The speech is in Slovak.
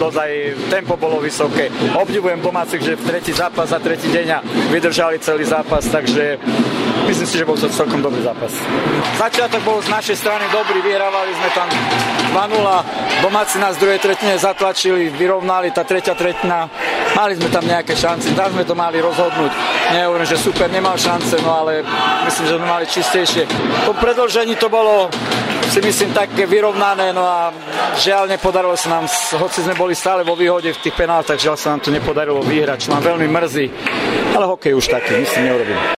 dosť, aj tempo bolo vysoké. Obdivujem domácich, že v tretí zápas za tretí deň a vydržali celý zápas, takže myslím si, že bol to celkom dobrý zápas. Začiatok bol z našej strany dobrý, vyhrávali sme tam 2-0, domáci nás v druhej tretine zatlačili, vyrovnali, tá tretia tretina, mali sme tam nejaké šance, tam sme to mali rozhodnúť. Nehovorím, že super nemal šance, no ale myslím, že sme mali čistejšie. Po predĺžení to bolo, si myslím, také vyrovnané, no a žiaľ nepodarilo sa nám, hoci sme boli stále vo výhode v tých penáltach, žiaľ sa nám to nepodarilo vyhrať, čo ma veľmi mrzí, ale hokej už taký, myslím, neurobím.